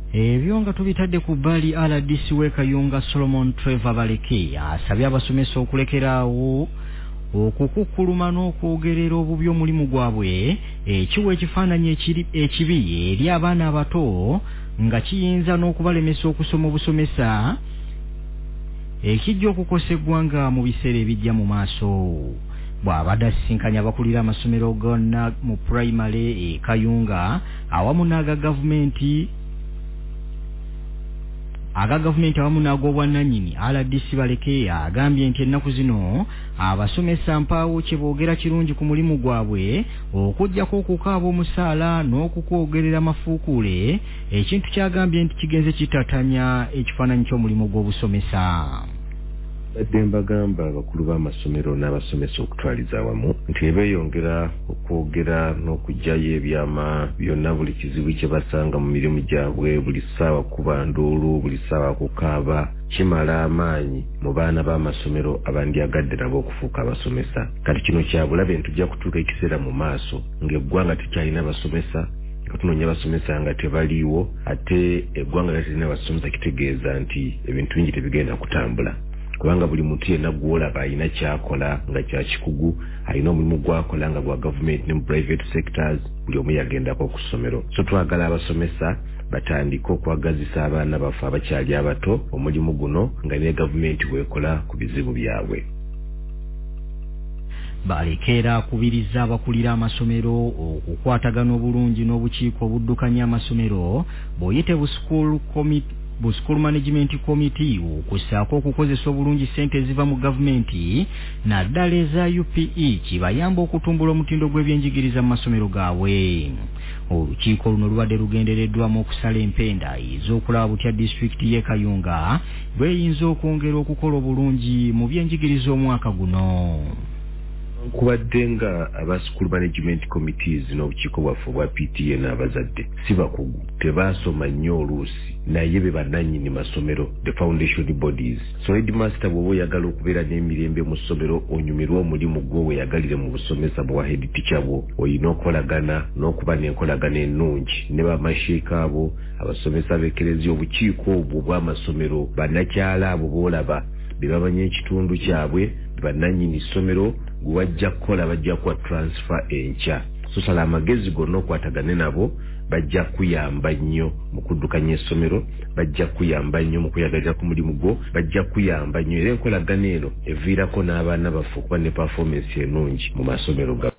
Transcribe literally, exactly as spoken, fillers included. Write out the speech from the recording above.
Ebyo nga tubitadde ku bbali R D C w'e Kayunga Solomon Trevor Baleke asabye abasomesa okulekeraawo okukukkuluma n'okwogerera obubi omulimu gwabwe ekiwa ekifaananyi ekibi eri abaana abato nga kiyinza n'okubalemesa okusoma obusomesa ekijja okukosa eggwanga mu biseera ebijja mu maaso. Bw'abadde asisinkanya abakulira amasomero gonna mu primary e Kayunga awamu n'aga gavumenti aga gavumenti awamu n'ag'obwannannyini R D C Baleke agambye nti ennaku zino abasomesa mpaawo kye boogera kirungi ku mulimu gwabwe okuggyako okukaaba omusaala n'okukwogerera mafuukuule ekintu kyagambye nti kigenze kitatanya ekifaananyi ky'omulimu gw'obusomesa. Badde mbagamba abakulu b'amasomero n'abasomesa okutwaliza awamu nti beeyongera okwogera n'okugyayo ebyama byonna buli kizibu kye basanga mu mirimu gyabwe, buli ssaawa kuba nduulu, buli ssaawa kukaaba, kimala amaanyi mu baana b'amasomero abandyagadde nabo okufuuka abasomesa. Kati kino kya bulabe ntujja kutuuka ekiseera mu maaso ng'eggwanga tekyalina basomesa, nga tunoonya basomesa nga tebaliiwo, ate eggwanga lyatalina basomesa kitegeeza nti ebintu bingi tebigenda kutambula. Kubanga buli muntu yenna gw'olaba alina kyakola nga kya kikugu, alina omulimu gwakola nga gwa government ne mu private sectors, buli omu yagendako ku ssomero. So twagala abasomesa batandike okwagazisa abaana baffe abakyali abato omulimu guno nga ne gavumenti bw'ekola ku bizibu byabwe. Balekera akubiriza abakulira amasomero okukwatagana obulungi n'obukiiko obuddukanya amasomero bw'oyite bu school committee bu school management committee okusaako okukozesa obulungi ssente eziva mu gavumenti naddala eza U P E kibayamba okutumbula omutindo gw'ebyenjigiriza mu masomero gaabwe. Olukiiko luno lubadde lugendereddwamu okusala empenda ez'okulaba butya disitulikiti y'e Kayunga bw'eyinza okwongera okukola obulungi mu byenjigiriza omwaka guno. Kubadde nga aba school management committees n'obukiiko bwaffe obwa P T A n'abazadde si bakugu, tebaasoma nnyo oluusi naye be bannannyini masomero, the foundation bodies. So headmaster bw'oba oyagala okubeera n'emirembe mu ssomero onyumirwe omulimu gwo weeyagalire mu busomesa bwa head teacher bwo, olina okolagana n'okuba n'enkolagana ennungi ne bamasheeka abo, abasomesa b'ekereziya, obukiiko obwo bw'amasomero, bannakyala abo b'olaba be bamanya ekitundu kyabwe, bannannyini ssomero gwajja kukola bajja kuwa transfer enkya. So sala amagezi gonna okwatagane nabo bajja kuyamba nnyo mu kuddukanya essomero, bajja kuyamba nnyo mu kuyagalira ku mulimu gwo, bajja kuyamba nnyo era enkolagana eno eviirako n'abaana baffe okuba ne performance ennungi mu masomero ga